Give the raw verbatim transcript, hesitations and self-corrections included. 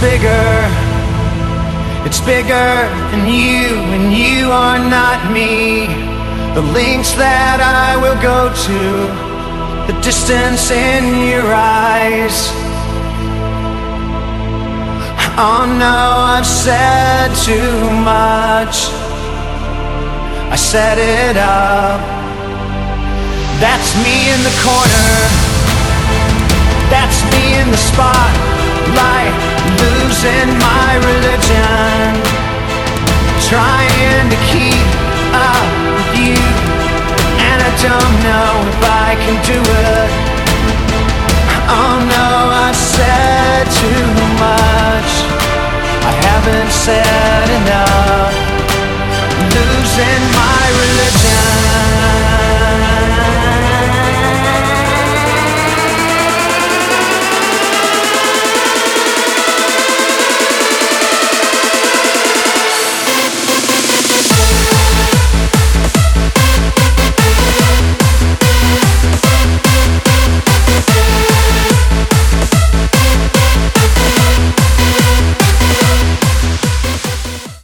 bigger. It's bigger than you, and you are not me. The lengths that I will go to, the distance in your eyes. Oh no, I've said too much. I set it up. That's me in the corner. That's me in the spotlight, losing my religion, trying to keep up with you, and I don't know if I can do it. Oh no, I've said too much. I haven't said enough. Losing my